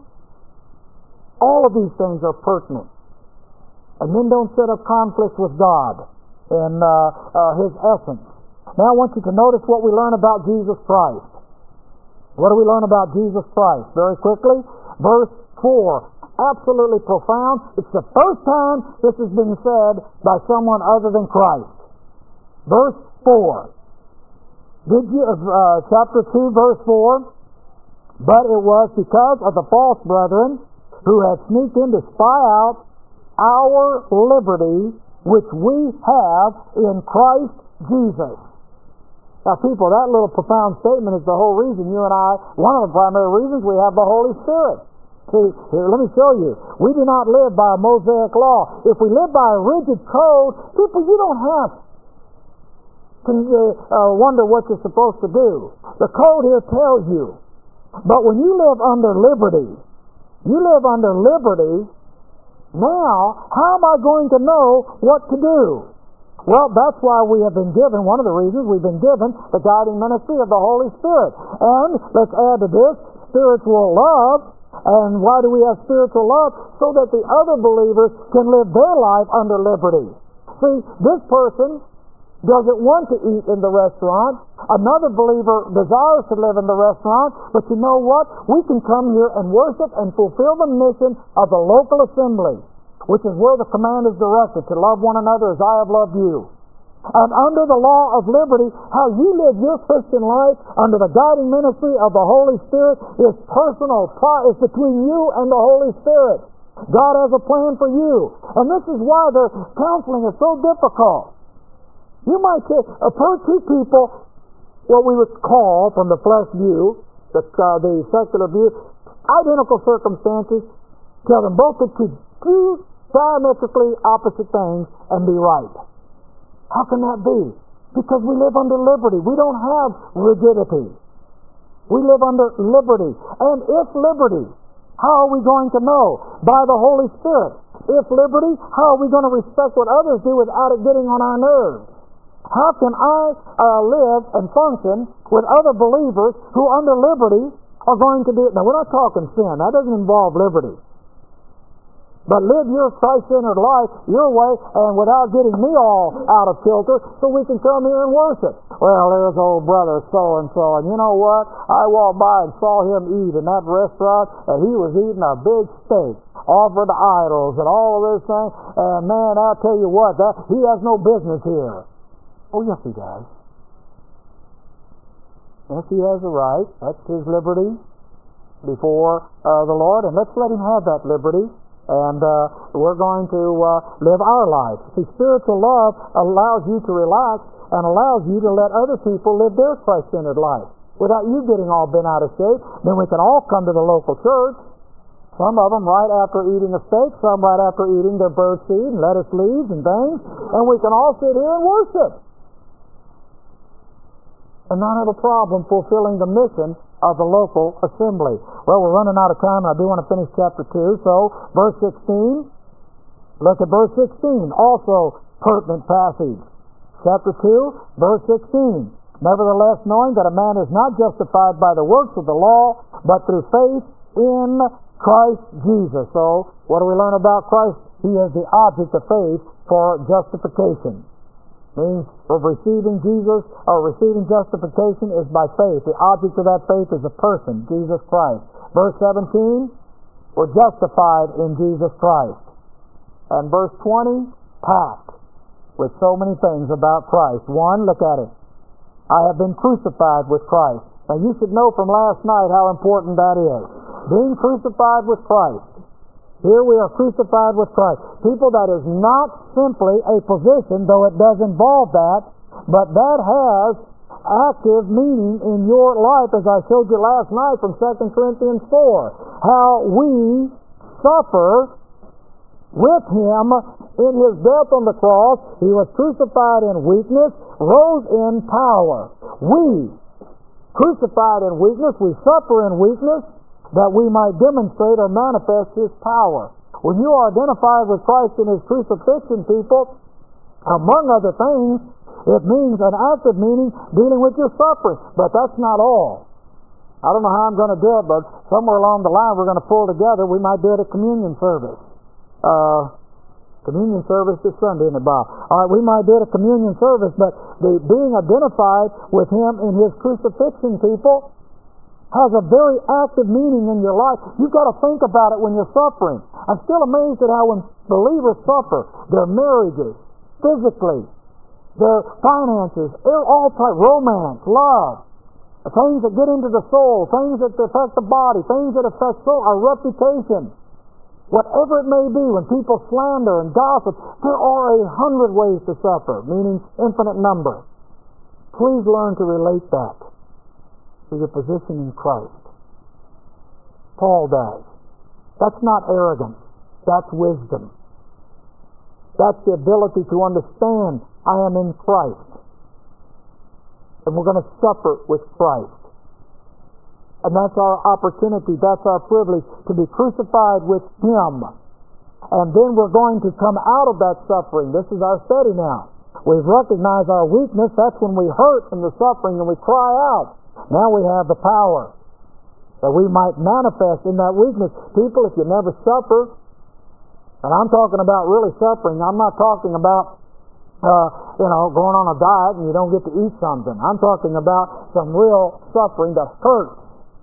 All of these things are pertinent. And then don't set up conflicts with God in His essence. Now I want you to notice what we learn about Jesus Christ. What do we learn about Jesus Christ? Very quickly, verse 4. absolutely profound. It's the first time this has been said by someone other than Christ. Verse 4. Chapter 2, verse 4. But it was because of the false brethren who had sneaked in to spy out our liberty, which we have in Christ Jesus. Now, people, that little profound statement is the whole reason you and I, one of the primary reasons we have the Holy Spirit. See, here, let me show you. We do not live by a Mosaic law. If we live by a rigid code, people, you don't have to wonder what you're supposed to do. The code here tells you. But when you live under liberty, now, how am I going to know what to do? Well, that's why we have been given, one of the reasons we've been given the guiding ministry of the Holy Spirit. And let's add to this, spiritual love. And why do we have spiritual love? So that the other believers can live their life under liberty. See, this person doesn't want to eat in the restaurant. Another believer desires to live in the restaurant. But you know what? We can come here and worship and fulfill the mission of the local assembly, which is where the command is directed, to love one another as I have loved you. And under the law of liberty, how you live your Christian life under the guiding ministry of the Holy Spirit is personal. It's between you and the Holy Spirit. God has a plan for you. And this is why the counseling is so difficult. You might per two people, what we would call, from the flesh view, the secular view, identical circumstances, tell them both to do diametrically opposite things and be right. How can that be? Because we live under liberty. We don't have rigidity. We live under liberty. And if liberty, how are we going to know? By the Holy Spirit. If liberty, how are we going to respect what others do without it getting on our nerves? How can I live and function with other believers who under liberty are going to do it? Now, we're not talking sin. That doesn't involve liberty. But live your Christ-centered life your way and without getting me all out of kilter so we can come here and worship. Well, there's old brother so-and-so, and you know what? I walked by and saw him eat in that restaurant, and he was eating a big steak offered to idols and all of this thing. And man, I'll tell you what, he has no business here. Oh, yes, he does. Yes, he has a right. That's his liberty before the Lord, and let's let him have that liberty. And we're going to live our life. See, spiritual love allows you to relax and allows you to let other people live their Christ-centered life without you getting all bent out of shape. Then we can all come to the local church. Some of them right after eating a steak, some right after eating their bird seed and lettuce leaves and things. And we can all sit here and worship and not have a problem fulfilling the mission of the local assembly. Well, we're running out of time, and I do want to finish chapter 2. So, verse 16. Look at verse 16. Also, pertinent passage. Chapter 2, verse 16. Nevertheless, knowing that a man is not justified by the works of the law, but through faith in Christ Jesus. So, what do we learn about Christ? He is the object of faith for justification. Means of receiving Jesus or receiving justification is by faith. The object of that faith is a person, Jesus Christ. Verse 17, we're justified in Jesus Christ. And verse 20, packed with so many things about Christ. One, look at it. I have been crucified with Christ. Now you should know from last night how important that is. Being crucified with Christ. Here we are crucified with Christ. People, that is not simply a position, though it does involve that, but that has active meaning in your life, as I showed you last night from 2 Corinthians 4. How we suffer with Him in His death on the cross. He was crucified in weakness, rose in power. We, crucified in weakness, we suffer in weakness, that we might demonstrate or manifest His power. When you are identified with Christ in His crucifixion, people, among other things, it means an active meaning dealing with your suffering. But that's not all. I don't know how I'm going to do it, but somewhere along the line we're going to pull together. We might do it at communion service. Communion service this Sunday, isn't it, Bob? All right, we might do it at communion service, but being identified with Him in His crucifixion, people, has a very active meaning in your life. You've got to think about it when you're suffering. I'm still amazed at how when believers suffer, their marriages, physically, their finances, all type, romance, love, things that get into the soul, things that affect the body, things that affect our reputation, whatever it may be, when people slander and gossip, there are 100 ways to suffer, meaning infinite number. Please learn to relate that to your position in Christ. Paul does. That's not arrogance. That's wisdom. That's the ability to understand I am in Christ. And we're going to suffer with Christ. And that's our opportunity, that's our privilege, to be crucified with Him. And then we're going to come out of that suffering. This is our study now. We've recognized our weakness. That's when we hurt in the suffering and we cry out. Now we have the power that we might manifest in that weakness. People, if you never suffer, and I'm talking about really suffering, I'm not talking about going on a diet and you don't get to eat something. I'm talking about some real suffering that hurts.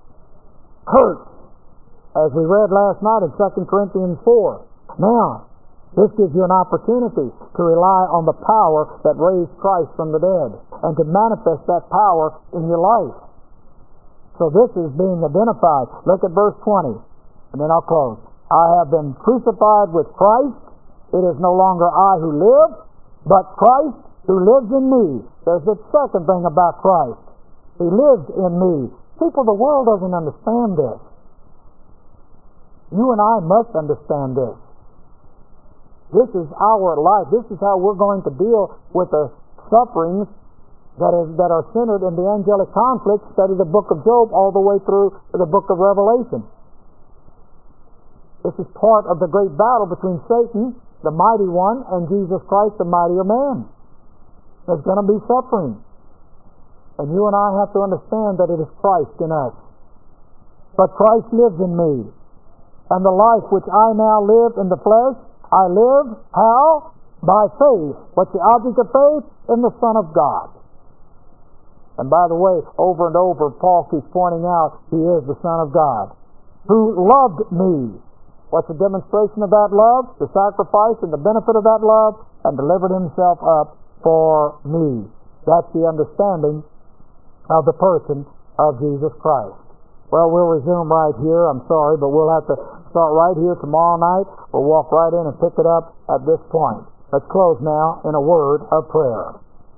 As we read last night in 2 Corinthians 4. Now, this gives you an opportunity to rely on the power that raised Christ from the dead and to manifest that power in your life. So this is being identified. Look at verse 20, and then I'll close. I have been crucified with Christ. It is no longer I who live, but Christ who lives in me. There's the second thing about Christ. He lives in me. People, the world doesn't understand this. You and I must understand this. This is our life. This is how we're going to deal with the sufferings that are centered in the angelic conflict. Study the book of Job all the way through the book of Revelation. This is part of the great battle between Satan, the mighty one, and Jesus Christ, the mightier man. There's going to be suffering. And you and I have to understand that it is Christ in us. But Christ lives in me. And the life which I now live in the flesh, I live, how? By faith. What's the object of faith? In the Son of God. And by the way, over and over, Paul keeps pointing out He is the Son of God, who loved me. What's the demonstration of that love? The sacrifice and the benefit of that love, and delivered Himself up for me. That's the understanding of the person of Jesus Christ. Well, we'll resume right here. I'm sorry, but we'll have to start right here tomorrow night. We'll walk right in and pick it up at this point. Let's close now in a word of prayer.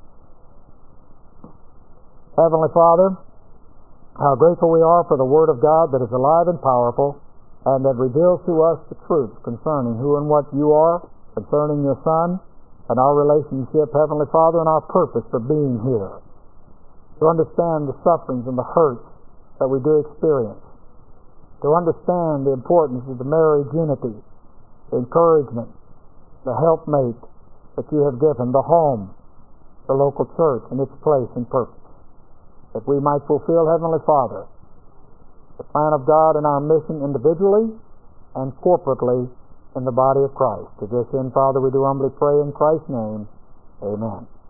Heavenly Father, how grateful we are for the Word of God that is alive and powerful and that reveals to us the truth concerning who and what You are, concerning Your Son, and our relationship, Heavenly Father, and our purpose for being here. To understand the sufferings and the hurts that we do experience. To understand the importance of the marriage unity, the encouragement, the helpmate that You have given, the home, the local church, and its place and purpose. That we might fulfill, Heavenly Father, the plan of God in our mission individually and corporately in the body of Christ. To this end, Father, we do humbly pray in Christ's name. Amen.